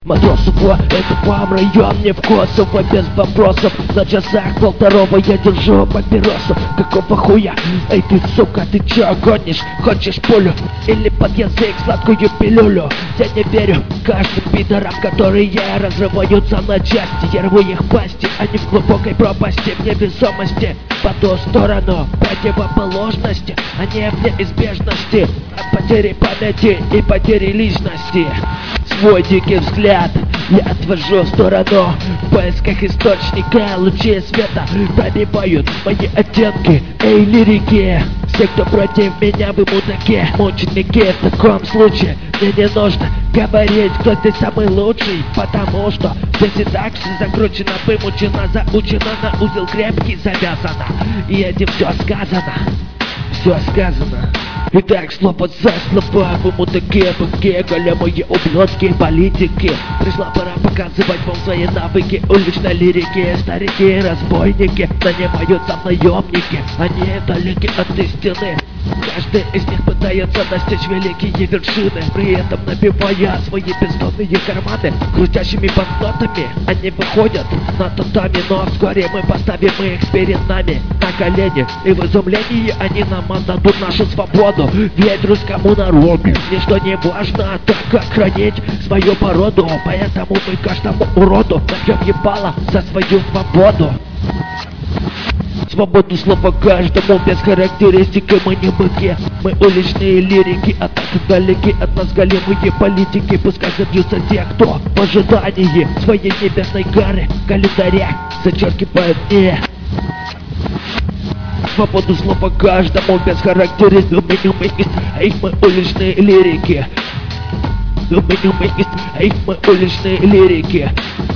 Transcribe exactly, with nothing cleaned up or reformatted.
Матросово, это вам район, не в Косово, без вопросов. На часах полторого я держу папиросу. Какого хуя? Эй ты, сука, ты чё гонишь? Хочешь пулю? Или под язык сладкую пилюлю? Я не верю каждым пидорам, которые разрываются на части. Я рву их пасти, они в глубокой пропасти, в невесомости. По ту сторону противоположности, они в неизбежности от потери памяти и потери личности. Свой дикий взгляд я отвожу в сторону, в поисках источника лучи света пробивают мои оттенки, эй, лирики. Все, кто против меня, вы мудаки, мученики. В таком случае мне не нужно говорить, кто здесь самый лучший, потому что здесь и так все закручено, вымучено, заучено, на узел крепкий завязано, и этим все сказано, все сказано. Итак, слово за слова, вы мудаки, быки, големые ублюдки, политики. Пришла пора показывать вам свои навыки уличной лирики. Старики, разбойники, нанимаются наемники, они далеки от истины. Каждый из них пытается достичь великие вершины, при этом набивая свои бездонные карманы крутящими банкнотами. Они выходят на татами, но вскоре мы поставим их перед нами на колени, и в изумлении они нам отдадут нашу свободу. Ведь русскому народу ничто не важно, так как хранить свою породу. Поэтому мы каждому уроду набьем ебало за свою свободу. Свободу слова каждому, без характеристики мы не быки. Мы уличные лирики, а так далеки от нас големые политики. Пускай забьются те, кто в ожидании своей небесной кары календаря зачеркивают «не». Свободу слова каждому, без характеристики. Эй, мы уличные лирики. Эй, мы уличные лирики.